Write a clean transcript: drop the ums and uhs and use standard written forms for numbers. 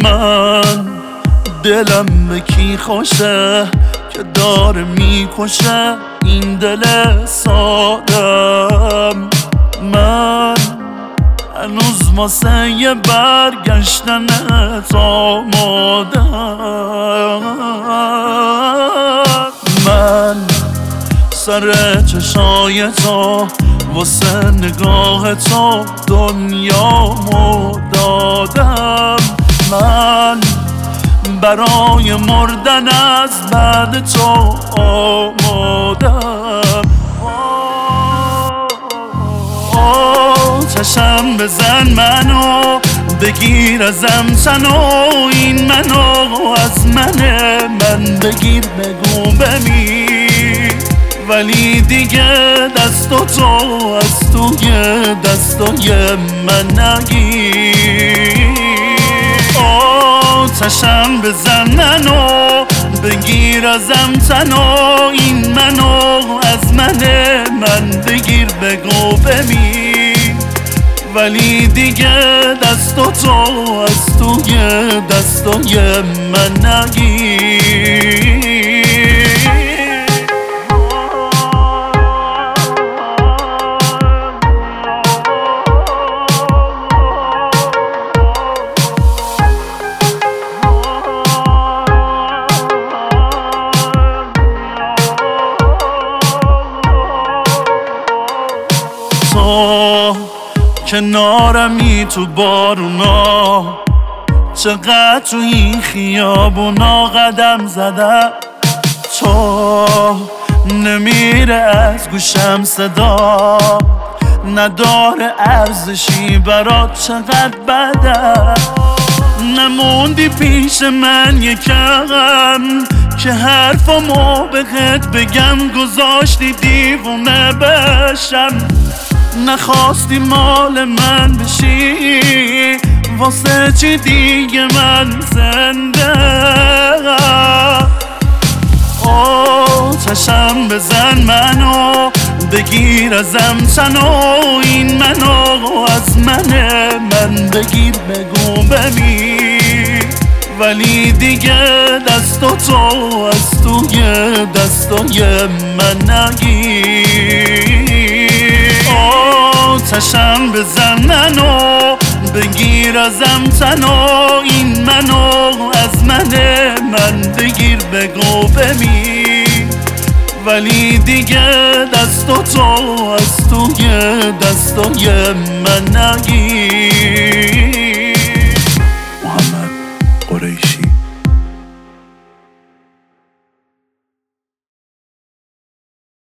من دلم به کی خوشه که داره میکشه این دل سادم. من هنوز واسه یه برگشتن آمادم. من سر چشای تو واسه نگاه تو دنیامو دادم. من برای مردن از بعد تو آمادم. آتشم بزن منو بگیر ازم تنو، این منو از من بگیر بگو بمیر، ولی دیگه دستو تو از توی دستای من نگیر. آتشم بزن منو بگیر ازم تنو، این منو از من بگیر بگو بمیر، ولی دیگه دستو تو از توی دستای من نگیر. تو کنارمی تو بارونا، چقدر تو این خیابونا قدم زدم. تو نمیره از گوشم صدا، نداره ارزشی برات چقدر بده. نموندی پیش من یکم که حرفمو بهت بگم، گذاشتی دیوونه بشم. نخواستی مال من بشی، واسه چی دیگه من زنده؟ آتشم بزن منو بگیر ازم تنو، این منو از من بگیر بگو بمیر، ولی دیگه دستو تو از توی دستای من نگیر. آتشم بزن منو بگیر ازم تنو، این منو از من بگیر بگو بمیر، ولی دیگه دستو تو از توی دستای من نگیر.